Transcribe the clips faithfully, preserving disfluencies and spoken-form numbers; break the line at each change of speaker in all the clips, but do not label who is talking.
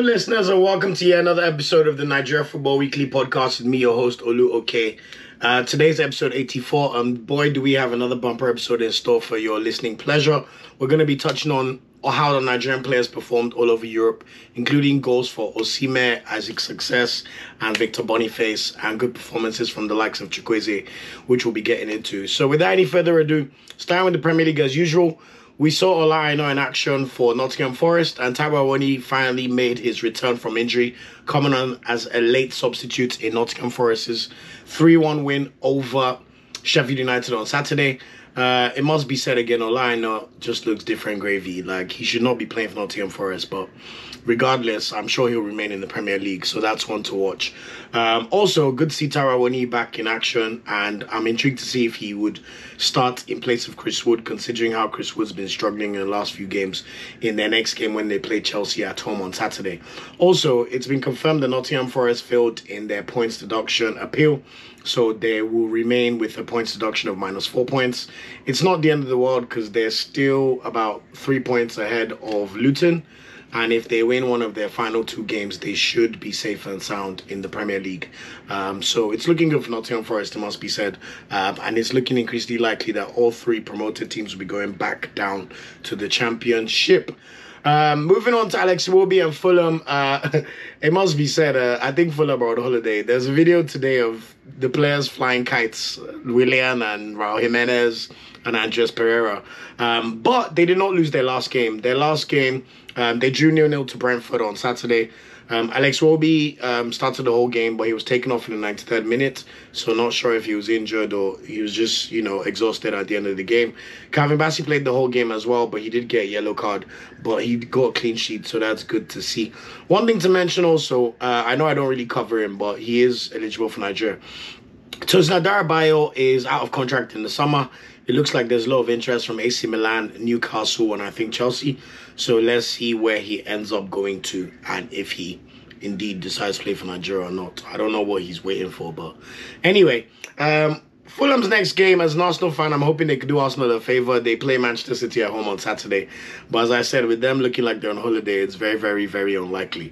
listeners, and welcome to yet another episode of the Nigeria Football Weekly podcast with me, your host, Olu Oke. Uh, today's episode eighty-four, and boy, do we have another bumper episode in store for your listening pleasure. We're going to be touching on how the Nigerian players performed all over Europe, including goals for Osimhen, Isaac Success, and Victor Boniface, and good performances from the likes of Chukwueze, which we'll be getting into. So without any further ado, starting with the Premier League as usual, we saw Ola Aina in action for Nottingham Forest, and Taiwo Awoniyi finally made his return from injury, coming on as a late substitute in Nottingham Forest's three one win over Sheffield United on Saturday. Uh, it must be said again, Ola Aina just looks different gravy. Like, he should not be playing for Nottingham Forest, but regardless, I'm sure he'll remain in the Premier League, so that's one to watch. Um, also, good to see Taiwo Awoniyi back in action, and I'm intrigued to see if he would start in place of Chris Wood, considering how Chris Wood's been struggling in the last few games in their next game when they play Chelsea at home on Saturday. Also, it's been confirmed that Nottingham Forest failed in their points deduction appeal, so they will remain with a points deduction of minus four points. It's not the end of the world because they're still about three points ahead of Luton. And if they win one of their final two games, they should be safe and sound in the Premier League. Um, so it's looking good for Nottingham Forest, it must be said. Um, and it's looking increasingly likely that all three promoted teams will be going back down to the Championship. Um, moving on to Alex Iwobi and Fulham, uh, it must be said, uh, I think Fulham are on holiday. There's a video today of the players flying kites, Willian and Raul Jimenez and Andres Pereira. Um, but they did not lose their last game. Their last game, um, they drew nil nil to Brentford on Saturday. Um, Alex Iwobi um, started the whole game, but he was taken off in the ninety-third minute. So not sure if he was injured or he was just, you know, exhausted at the end of the game. Calvin Bassey played the whole game as well, but he did get a yellow card. But he got a clean sheet, so that's good to see. One thing to mention also, uh, I know I don't really cover him, but he is eligible for Nigeria. Tosin Adarabioyo is out of contract in the summer. It looks like there's a lot of interest from A C Milan, Newcastle, and I think Chelsea. So let's see where he ends up going to and if he indeed decides to play for Nigeria or not. I don't know what he's waiting for, but anyway, um, Fulham's next game, as an Arsenal fan, I'm hoping they could do Arsenal a favour. They play Manchester City at home on Saturday. But as I said, with them looking like they're on holiday, it's very, very, very unlikely.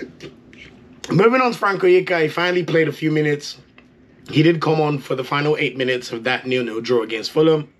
Moving on to Frank Onyeka, he finally played a few minutes. He did come on for the final eight minutes of that nil nil draw against Fulham.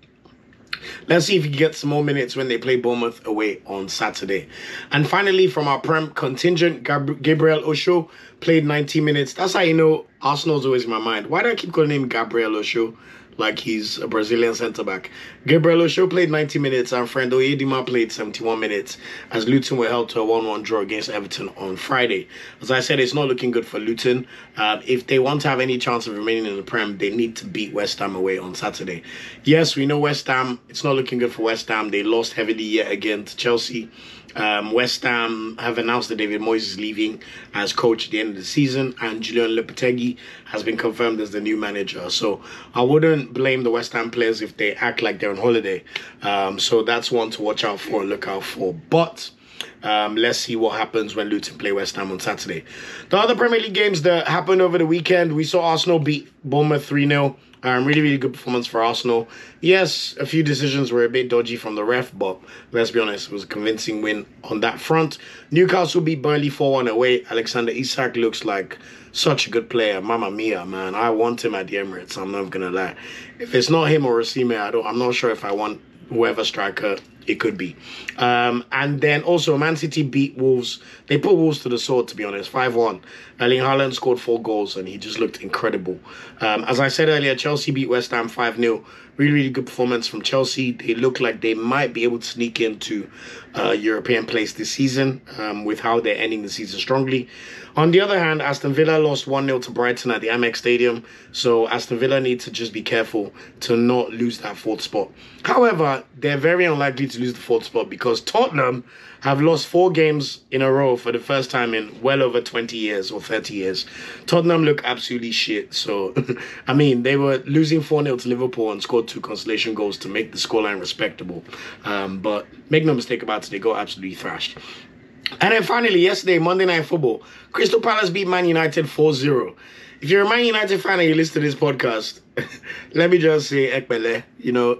Let's see if he gets some more minutes when they play Bournemouth away on Saturday. And finally, from our Prem contingent, Gab- Gabriel Osho played ninety minutes. That's how you know Arsenal's always in my mind. Why do I keep calling him Gabriel Osho like he's a Brazilian centre-back? Gabriel Osho played ninety minutes and Friend Oyedima played seventy-one minutes as Luton were held to a one one draw against Everton on Friday. As I said, it's not looking good for Luton. Uh, if they want to have any chance of remaining in the Prem, they need to beat West Ham away on Saturday. Yes, we know West Ham. It's not looking good for West Ham. They lost heavily yet again to Chelsea. Um, West Ham have announced that David Moyes is leaving as coach at the end of the season, and Julian Lopetegui has been confirmed as the new manager. So I wouldn't blame the West Ham players if they act like they're on holiday. Um, so that's one to watch out for and look out for. But um, let's see what happens when Luton play West Ham on Saturday. The other Premier League games that happened over the weekend, we saw Arsenal beat Bournemouth three nil. Um, really, really good performance for Arsenal. Yes, a few decisions were a bit dodgy from the ref, but let's be honest, it was a convincing win on that front. Newcastle beat Burnley four one away. Alexander Isak looks like such a good player. Mamma mia, man. I want him at the Emirates, I'm not going to lie. If it's not him or Osimhen, I don't, I'm not sure if I want whoever striker it could be. Um, and then also Man City beat Wolves. They put Wolves to the sword, to be honest, five one. Erling Haaland scored four goals and he just looked incredible. Um, as I said earlier, Chelsea beat West Ham five nil. Really, really good performance from Chelsea. They look like they might be able to sneak into uh, European place this season um, with how they're ending the season strongly. On the other hand, Aston Villa lost one nil to Brighton at the Amex Stadium. So Aston Villa need to just be careful to not lose that fourth spot. However, they're very unlikely to lose the fourth spot because Tottenham have lost four games in a row for the first time in well over twenty years or thirty years. Tottenham look absolutely shit. So, I mean, they were losing four nil to Liverpool and scored two consolation goals to make the scoreline respectable. Um, but make no mistake about it, they got absolutely thrashed. And then finally, yesterday, Monday Night Football, Crystal Palace beat Man United four zero. If you're a Man United fan and you listen to this podcast, let me just say, Ekpele, you know,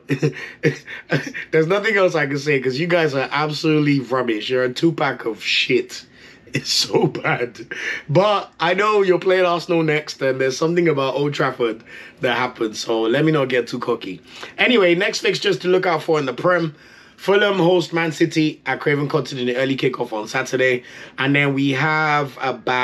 there's nothing else I can say because you guys are absolutely rubbish. You're a two-pack of shit. It's so bad. But I know you're playing Arsenal next, and there's something about Old Trafford that happens. So let me not get too cocky. Anyway, next fixtures to look out for in the Prem. Fulham host Man City at Craven Cottage in the early kickoff on Saturday. And then we have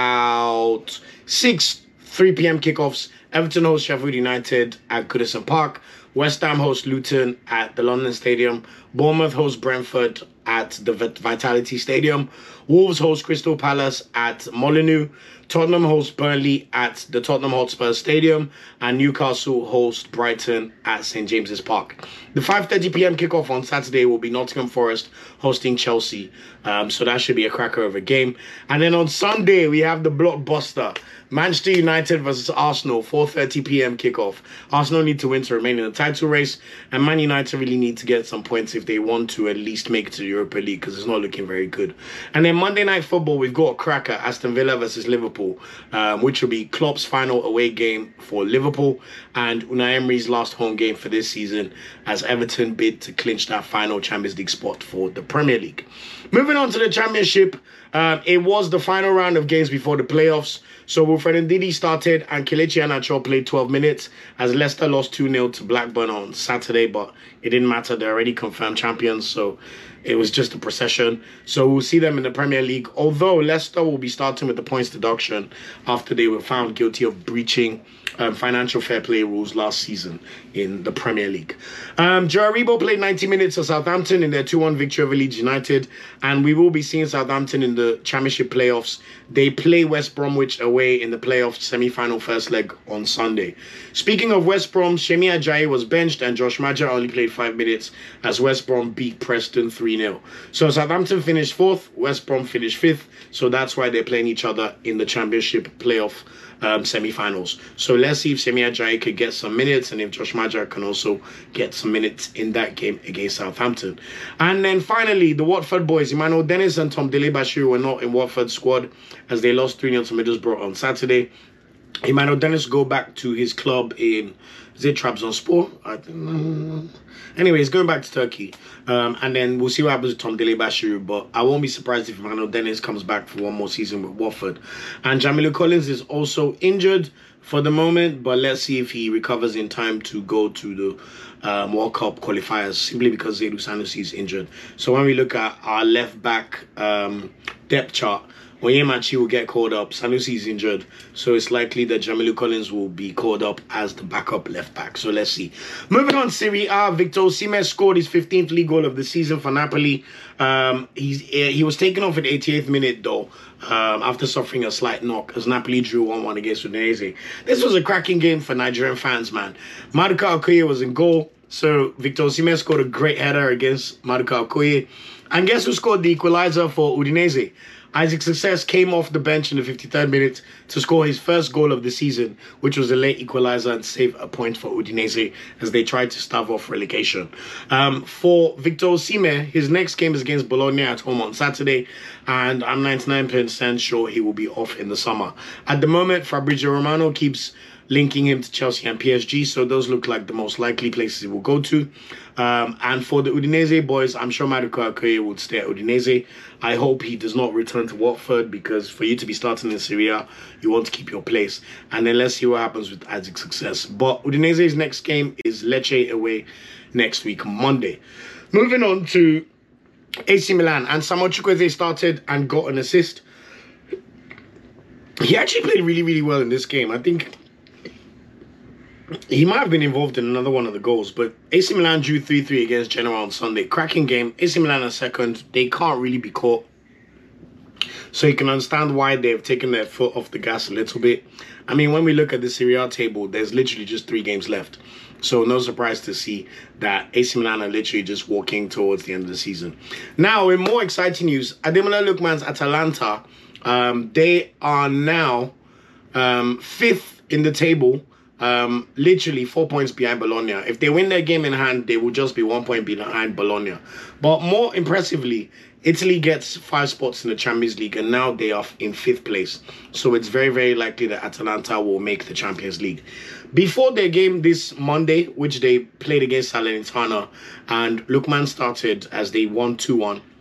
about six three p.m. kickoffs. Everton host Sheffield United at Goodison Park. West Ham host Luton at the London Stadium. Bournemouth host Brentford at the Vitality Stadium. Wolves host Crystal Palace at Molineux. Tottenham host Burnley at the Tottenham Hotspur Stadium. And Newcastle host Brighton at St James's Park. The five thirty p.m. kickoff on Saturday will be Nottingham Forest hosting Chelsea. Um, so that should be a cracker of a game. And then on Sunday, we have the blockbuster. Manchester United versus Arsenal, four thirty p.m. kickoff. Arsenal need to win to remain in the title race, and Man United really need to get some points if they want to at least make it to the Europa League, because it's not looking very good. And then Monday Night Football, we've got a cracker, Aston Villa versus Liverpool, um, which will be Klopp's final away game for Liverpool and Unai Emery's last home game for this season as Everton bid to clinch that final Champions League spot for the Premier League. Moving on to the Championship, um, it was the final round of games before the playoffs. So Wilfred Ndidi started and Kelechi Iheanacho played twelve minutes as Leicester lost two nil to Blackburn on Saturday, but it didn't matter. They're already confirmed champions, so it was just a procession. So we'll see them in the Premier League, although Leicester will be starting with the points deduction after they were found guilty of breaching um, financial fair play rules last season in the Premier League. Um, Joe Aribo played ninety minutes for Southampton in their two one victory over Leeds United, and we will be seeing Southampton in the Championship playoffs. They play West Bromwich away in the playoff semi-final first leg on Sunday. Speaking of West Brom, Semi Ajayi was benched and Josh Maja only played five minutes as West Brom beat Preston three nil. So Southampton finished fourth, West Brom finished fifth, so that's why they're playing each other in the Championship playoff um, semi-finals. So let's see if Semi Ajayi could get some minutes and if Josh Maja can also get some minutes in that game against Southampton. And then finally, the Watford boys, Emmanuel Dennis and Tom Dele-Bashiru were not in Watford's squad as they lost three nil to Middlesbrough on Saturday. Emmanuel Dennis go back to his club in, is it Trabzonspor? I think. Anyway, he's going back to Turkey. Um, and then we'll see what happens with Tom Dele-Bashiru. But I won't be surprised if Emmanuel Dennis comes back for one more season with Watford. And Jamilu Collins is also injured for the moment, but let's see if he recovers in time to go to the um, World Cup qualifiers, simply because Zedu Sanusi is injured. So when we look at our left back um, depth chart, Onyemachi will get called up. Sanusi is injured, so it's likely that Jamilu Collins will be called up as the backup left back. So let's see. Moving on, Serie A, Victor Osimhen scored his fifteenth league goal of the season for Napoli. Um, he's, he was taken off at the eighty-eighth minute, though, um, after suffering a slight knock, as Napoli drew one one against Udinese. This was a cracking game for Nigerian fans, man. Maduka Okoye was in goal, so Victor Osimhen scored a great header against Maduka Okoye. And guess who scored the equalizer for Udinese? Isaac Success came off the bench in the fifty-third minute to score his first goal of the season, which was a late equalizer and save a point for Udinese as they tried to stave off relegation. Um, for Victor Osimhen, his next game is against Bologna at home on Saturday, and I'm ninety-nine percent sure he will be off in the summer. At the moment, Fabrizio Romano keeps linking him to Chelsea and P S G, so those look like the most likely places he will go to. Um, and for the Udinese boys, I'm sure Maduka Okoye would stay at Udinese. I hope he does not return to Watford, because for you to be starting in Serie A, you want to keep your place. And then let's see what happens with Isaac Success. But Udinese's next game is Lecce away next week, Monday. Moving on to A C Milan, and Samuel Chukwueze started and got an assist. He actually played really, really well in this game. I think he might have been involved in another one of the goals, but A C Milan drew three three against Genoa on Sunday. Cracking game. A C Milan are second. They can't really be caught. So you can understand why they've taken their foot off the gas a little bit. I mean, when we look at the Serie A table, there's literally just three games left. So no surprise to see that A C Milan are literally just walking towards the end of the season. Now, in more exciting news, Ademola Lookman's Atalanta, um, they are now um, fifth in the table. Um, literally four points behind Bologna. If they win their game in hand, they will just be one point behind Bologna. But more impressively, Italy gets five spots in the Champions League, and now they are in fifth place. So it's very, very likely that Atalanta will make the Champions League. Before their game this Monday, which they played against Salernitana, and Lookman started as they won two one.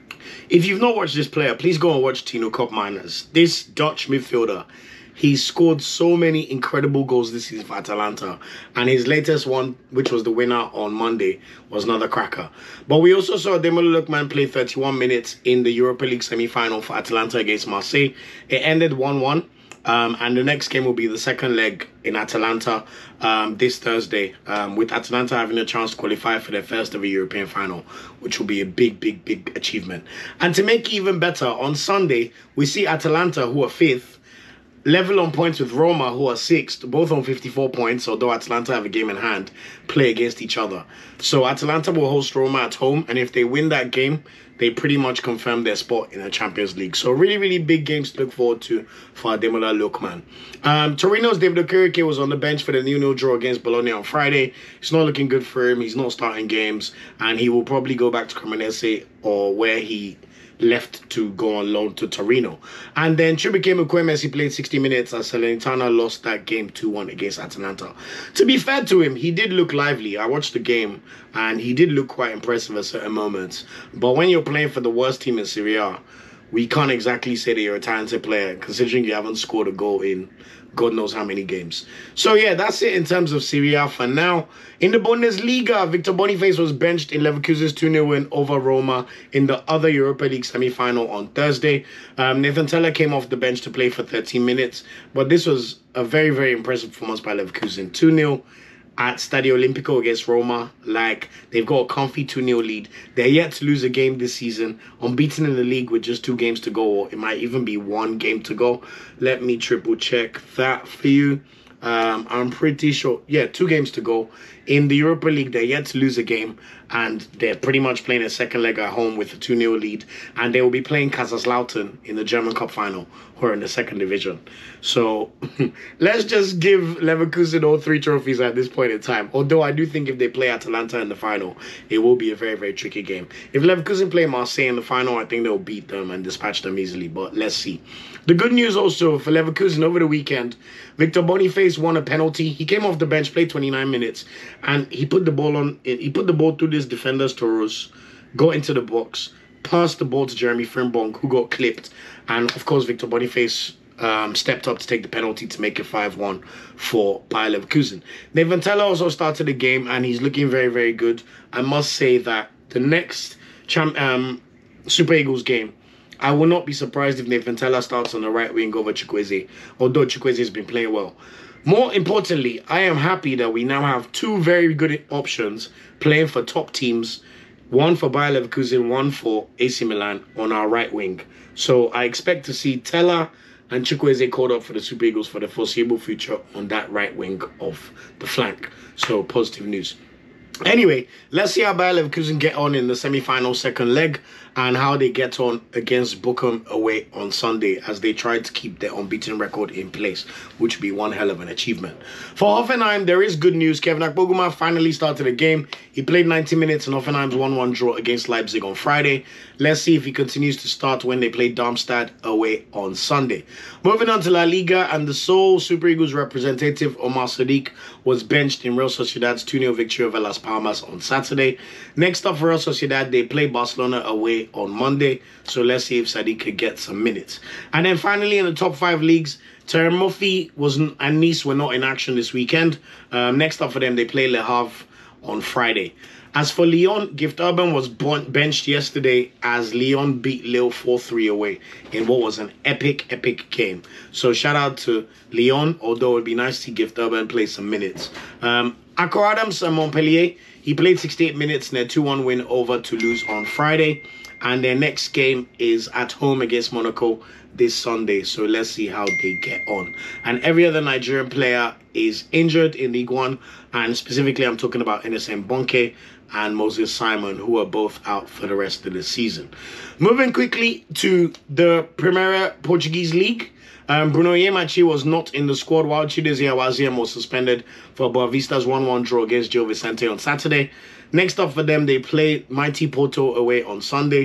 If you've not watched this player, please go and watch Tino Koopmeiners. This Dutch midfielder, he's scored so many incredible goals this season for Atalanta. And his latest one, which was the winner on Monday, was another cracker. But we also saw Ademola Lookman play thirty-one minutes in the Europa League semi-final for Atalanta against Marseille. It ended one one. Um, and the next game will be the second leg in Atalanta um, this Thursday, um, with Atalanta having a chance to qualify for their first ever European final, which will be a big, big, big achievement. And to make it even better, on Sunday, we see Atalanta, who are fifth, level on points with Roma, who are sixth, both on fifty-four points, although Atalanta have a game in hand, play against each other. So Atalanta will host Roma at home, and if they win that game, they pretty much confirm their spot in the Champions League. So really, really big games to look forward to for Ademola Lookman. Um, Torino's David Okereke was on the bench for the nil nil draw against Bologna on Friday. It's not looking good for him. He's not starting games, and he will probably go back to Cremonese or where he left to go on loan to Torino. And then Chukwuemeka Mkwemesi, he played sixty minutes as Salernitana lost that game two one against Atalanta. To be fair to him, he did look lively. I watched the game and he did look quite impressive at certain moments. But when you're playing for the worst team in Serie A, we can't exactly say that you're a talented player, considering you haven't scored a goal in God knows how many games. So yeah, that's it in terms of Serie A for now. In the Bundesliga, Victor Boniface was benched in Leverkusen's two nil win over Roma in the other Europa League semi-final on Thursday. Um, Nathan Teller came off the bench to play for thirteen minutes, but this was a very, very impressive performance by Leverkusen. two nil at Stadio Olimpico against Roma. Like, they've got a comfy two nil lead. They're yet to lose a game this season, unbeaten in the league with just two games to go, or it might even be one game to go. Let me triple check that for you. Um, I'm pretty sure, yeah, two games to go. In the Europa League, they're yet to lose a game, and they're pretty much playing a second leg at home with a two nil lead, and they will be playing Kaiserslautern in the German Cup final, who are in the second division. So let's just give Leverkusen all three trophies at this point in time, although I do think if they play Atalanta in the final, it will be a very, very tricky game. If Leverkusen play Marseille in the final, I think they'll beat them and dispatch them easily, but let's see. The good news also for Leverkusen over the weekend, Victor Boniface won a penalty. He came off the bench, played twenty-nine minutes, and he put the ball on. He put the ball through this defender's toes, got into the box, passed the ball to Jeremy Frimpong, who got clipped, and of course Victor Boniface um, stepped up to take the penalty to make it five one for Bayer Leverkusen. Nathan Teller also started the game, and he's looking very, very good. I must say that the next champ, um, Super Eagles game, I will not be surprised if Nathan Teller starts on the right wing over Chukwueze, although Chukwueze has been playing well. More importantly, I am happy that we now have two very good options playing for top teams, one for Bayer Leverkusen, one for A C Milan on our right wing. So I expect to see Teller and Chukwueze called up for the Super Eagles for the foreseeable future on that right wing of the flank. So positive news. Anyway, let's see how Bayer Leverkusen get on in the semi-final second leg and how they get on against Bochum away on Sunday as they try to keep their unbeaten record in place, which would be one hell of an achievement. For Hoffenheim, there is good news. Kevin Akpoguma finally started a game. He played ninety minutes in Hoffenheim's one one draw against Leipzig on Friday. Let's see if he continues to start when they play Darmstadt away on Sunday. Moving on to La Liga, and the sole Super Eagles representative, Omar Sadiq, was benched in Real Sociedad's two nil victory over Las Palmas on Saturday. Next up for Real Sociedad, they play Barcelona away on Monday. So let's see if Sadiq could get some minutes. And then finally, in the top five leagues, Terem Moffi was and Nice were not in action this weekend. Um, next up for them, they play Le Havre on Friday. As for Lyon, Gift Urban was benched yesterday as Lyon beat Lille four three away in what was an epic, epic game. So shout out to Lyon, although it would be nice to see Gift Urban play some minutes. Um, Akko Adams and Montpellier, he played sixty-eight minutes in their two one win over Toulouse on Friday. And their next game is at home against Monaco this Sunday. So let's see how they get on. And every other Nigerian player is injured in League One. And specifically, I'm talking about Innocent Bonke and Moses Simon, who are both out for the rest of the season. Moving quickly to the Primeira Portuguese League. Um, Bruno Yemachi was not in the squad while Chidozie Awaziem was suspended for Boa Vista's one one draw against Gil Vicente on Saturday. Next up for them, they play Mighty Porto away on Sunday.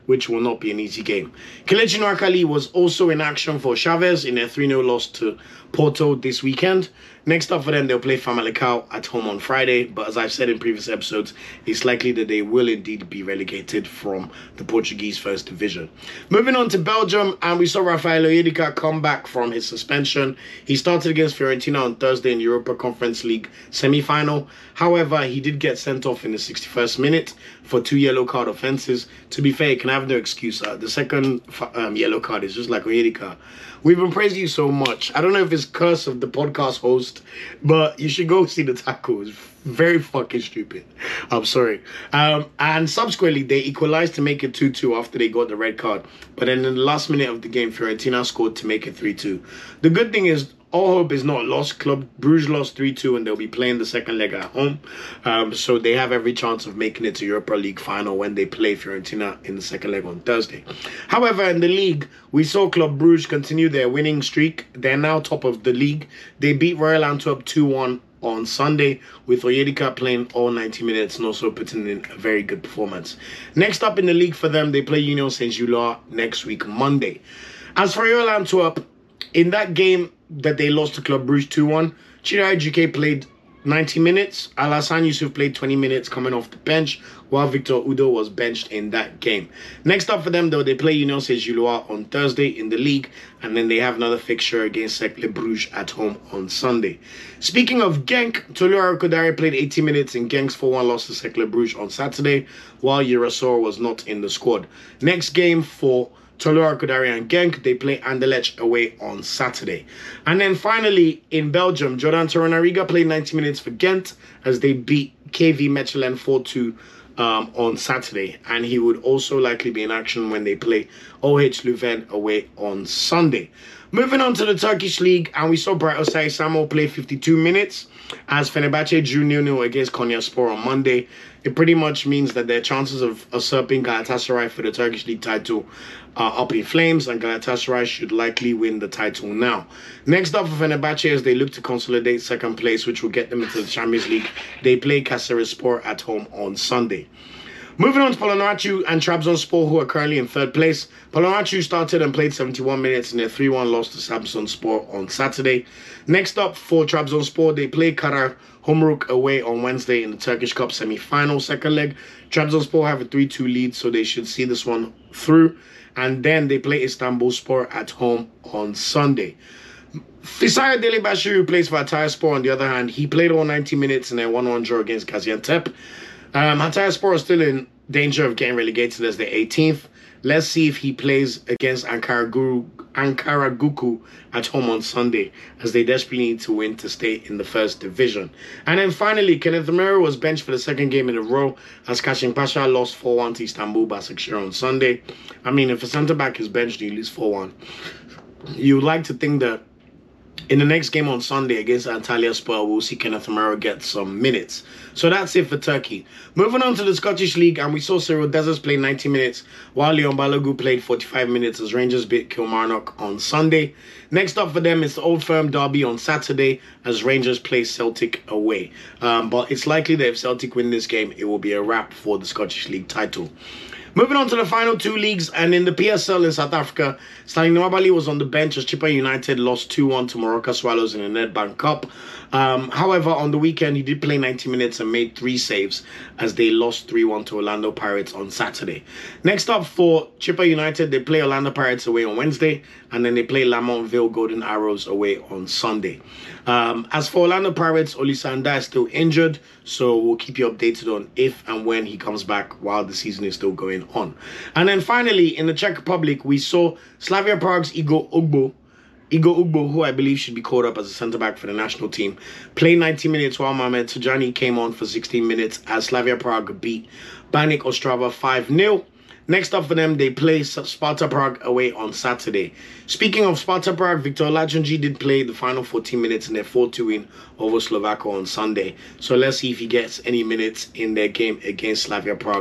which will not be an easy game. Kelechi Nwakali was also in action for Chavez in a three nil loss to Porto this weekend. Next up for them, they'll play Famalicão at home on Friday. But as I've said in previous episodes, it's likely that they will indeed be relegated from the Portuguese First Division. Moving on to Belgium, and we saw Rafael Onyedika come back from his suspension. He started against Fiorentina on Thursday in the Europa Conference League semi-final. However, he did get sent off in the sixty-first minute for two yellow card offences. To be fair, he can have no excuse. Uh, the second um, yellow card is just like Onyedika. We've been praising you so much. I don't know if it's curse of the podcast host, but you should go see the tackle. It's very fucking stupid. I'm sorry. Um, and subsequently, they equalized to make it two two after they got the red card. But then in the last minute of the game, Fiorentina scored to make it three two. The good thing is, all hope is not lost. Club Brugge lost three two and they'll be playing the second leg at home. Um, so they have every chance of making it to Europa League final when they play Fiorentina in the second leg on Thursday. However, in the league, we saw Club Brugge continue their winning streak. They're now top of the league. They beat Royal Antwerp two one on Sunday, with Onyedika playing all ninety minutes and also putting in a very good performance. Next up in the league for them, they play Union Saint-Gilloise next week, Monday. As for Royal Antwerp, in that game that they lost to Club Brugge two one, Chidera Ejike played ninety minutes. Alassane Yusuf played twenty minutes coming off the bench, while Victor Udo was benched in that game. Next up for them, though, they play Union Saint-Gilloise on Thursday in the league, and then they have another fixture against Cercle Bruges at home on Sunday. Speaking of Genk, Tolu Arokodare played eighty minutes in Genk's four one loss to Cercle Bruges on Saturday, while Urasour was not in the squad. Next game for Tolu Arokodare and Genk, they play Anderlecht away on Saturday. And then finally, in Belgium, Jordan Torunariga played ninety minutes for Ghent as they beat K V Mechelen four two um, on Saturday. And he would also likely be in action when they play O H Leuven away on Sunday. Moving on to the Turkish League, and we saw Bright Osay Samuel play fifty-two minutes as Fenerbahce drew nil nil against Konyaspor on Monday. It pretty much means that their chances of usurping Galatasaray for the Turkish League title are up in flames, and Galatasaray should likely win the title now. Next up for Fenerbahce, as they look to consolidate second place, which will get them into the Champions League, they play Kayserispor at home on Sunday. Moving on to Polonaraciu and Trabzonspor, who are currently in third place. Polonaraciu started and played seventy-one minutes in their three one loss to Samsunspor on Saturday. Next up for Trabzonspor, they play Karahumruk away on Wednesday in the Turkish Cup semi-final second leg. Trabzonspor have a three two lead, so they should see this one through. And then they play Istanbulspor at home on Sunday. Fisayo Delebashiru, who plays for Hatayspor, on the other hand, he played all ninety minutes in their one one draw against Gaziantep. Um, Hatayspor is still in danger of getting relegated as the eighteenth. Let's see if he plays against Ankara Guru, Ankara Guku at home on Sunday, as they desperately need to win to stay in the first division. And then finally, Kenneth Omeru was benched for the second game in a row as Kashim Pasha lost four one to Istanbul Başakşehir on Sunday. I mean, if a centre-back is benched and you lose four one, you would like to think that in the next game on Sunday against Antalyaspor, we'll see Kenneth Omeru get some minutes. So that's it for Turkey. Moving on to the Scottish League, and we saw Cyril Dessers play ninety minutes, while Leon Balogun played forty-five minutes as Rangers beat Kilmarnock on Sunday. Next up for them is the Old Firm derby on Saturday as Rangers play Celtic away. Um, but it's likely that if Celtic win this game, it will be a wrap for the Scottish League title. Moving on to the final two leagues, and in the P S L in South Africa, Stanley Nwabali was on the bench as Chippa United lost two one to Moroka Swallows in the Nedbank Cup. Um, however, on the weekend, he did play ninety minutes and made three saves as they lost three one to Orlando Pirates on Saturday. Next up for Chippa United, they play Orlando Pirates away on Wednesday, and then they play Lamontville Golden Arrows away on Sunday. Um, as for Orlando Pirates, Olisanda is still injured, so we'll keep you updated on if and when he comes back while the season is still going on. And then finally, in the Czech Republic, we saw Slavia Prague's Igor Ugbo, Igor Ugbo, who I believe should be called up as a centre-back for the national team, play ninety minutes while Mohamed Tijani came on for sixteen minutes as Slavia Prague beat Baník Ostrava five nil. Next up for them, they play Sparta Prague away on Saturday. Speaking of Sparta Prague, Victor Olatunji did play the final fourteen minutes in their four two win over Slovako on Sunday. So let's see if he gets any minutes in their game against Slavia Prague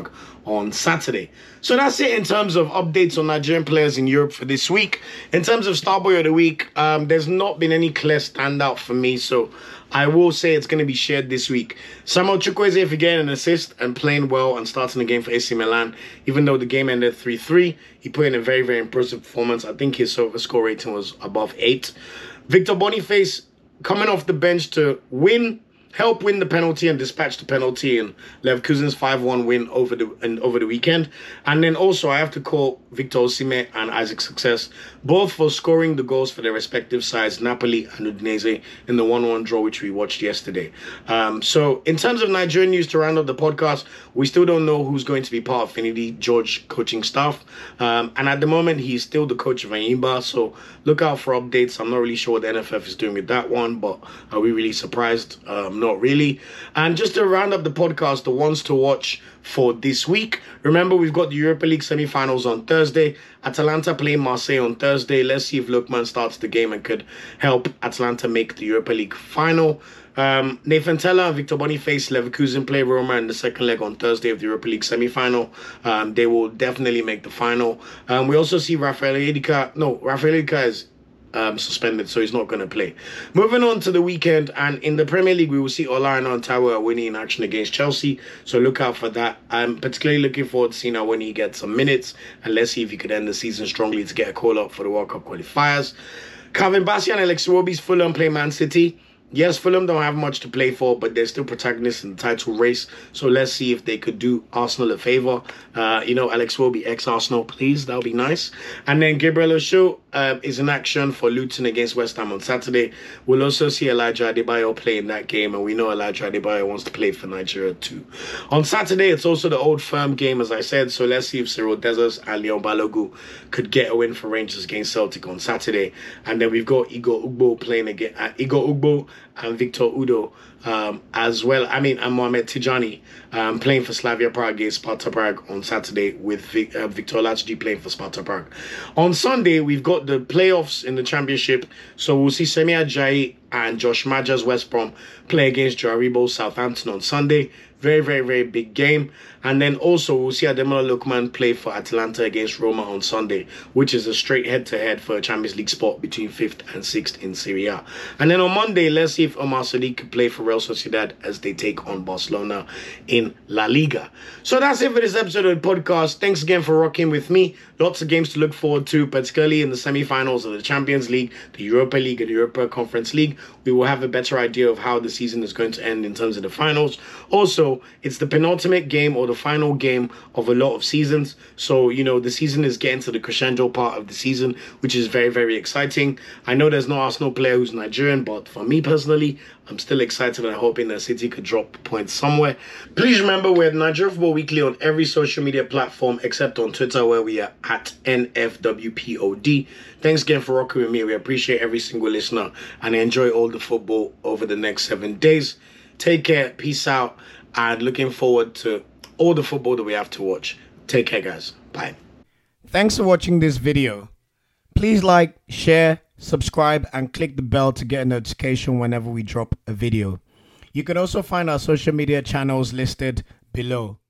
on Saturday. So that's it in terms of updates on Nigerian players in Europe for this week. In terms of Starboy of the Week, um, there's not been any clear standout for me, so I will say it's going to be shared this week. Samuel Chukwueze for getting an assist and playing well and starting the game for A C Milan. Even though the game ended three three, he put in a very, very impressive performance. I think his score rating was above eight. Victor Boniface coming off the bench to win help win the penalty and dispatch the penalty in Leverkusen's five one win over the and over the weekend. And then also I have to call Victor Osimhen and Isaac Success, both for scoring the goals for their respective sides, Napoli and Udinese, in the one one draw which we watched yesterday. Um, so in terms of Nigerian news to round up the podcast, we still don't know who's going to be part of Finidi George coaching staff. Um, and at the moment, he's still the coach of Enyimba, so look out for updates. I'm not really sure what the N F F is doing with that one, but are we really surprised? Um, not really. And just to round up the podcast, the ones to watch for this week. Remember, we've got the Europa League semi-finals on Thursday. Atalanta playing Marseille on Thursday. Let's see if Lookman starts the game and could help Atalanta make the Europa League final. Um, Nathan Teller and Victor Boniface, Leverkusen play Roma in the second leg on Thursday of the Europa League semi-final. Um, they will definitely make the final. Um, we also see Rafael Edika. No, Rafael Edika is Um, suspended, so he's not going to play. Moving on to the weekend, and in the Premier League, we will see Ola Aina winning in action against Chelsea, so look out for that. I'm particularly looking forward to seeing how when he gets some minutes, and let's see if he could end the season strongly to get a call up for the World Cup qualifiers. Calvin Bassey and Alex Iwobi's Fulham play Man City. Yes, Fulham don't have much to play for, but they're still protagonists in the title race. So let's see if they could do Arsenal a favour. Uh, you know, Alex will be ex-Arsenal, please. That would be nice. And then Gabriel Osho uh, is in action for Luton against West Ham on Saturday. We'll also see Elijah Adebayo play in that game, and we know Elijah Adebayo wants to play for Nigeria too. On Saturday, it's also the Old Firm game, as I said. So let's see if Cyril Dessers and Leon Balogun could get a win for Rangers against Celtic on Saturday. And then we've got Igor Ugbo playing again. Uh, Igor Ugbo and Victor Udo um, as well. I mean, and Mohamed Tijani um, playing for Slavia Prague against Sparta Prague on Saturday, with Vic, uh, Victor Lachdi playing for Sparta Prague. On Sunday, we've got the playoffs in the championship. So we'll see Semi Ajayi and Josh Maja's West Brom play against Joaribo Southampton on Sunday. Very, very, very big game. And then also we'll see Ademola Lookman play for Atalanta against Roma on Sunday, which is a straight head-to-head for a Champions League spot between fifth and sixth in Serie A. And then on Monday, let's see if Omar Sadiq can play for Real Sociedad as they take on Barcelona in La Liga. So that's it for this episode of the podcast. Thanks again for rocking with me. Lots of games to look forward to, particularly in the semi-finals of the Champions League, the Europa League, and the Europa Conference League. We will have a better idea of how the season is going to end in terms of the finals. Also, it's the penultimate game or the final game of a lot of seasons. So, you know, the season is getting to the crescendo part of the season, which is very, very exciting. I know there's no Arsenal player who's Nigerian, but for me personally, I'm still excited and hoping that City could drop points somewhere. Please remember, we're at Nigeria Football Weekly on every social media platform except on Twitter, where we are at N F W P O D. Thanks again for rocking with me. We appreciate every single listener and enjoy all the football over the next seven days. Take care, peace out, and looking forward to all the football that we have to watch. Take care, guys. Bye. Thanks for watching this video. Please like, share, subscribe, and click the bell to get a notification whenever we drop a video. You can also find our social media channels listed below.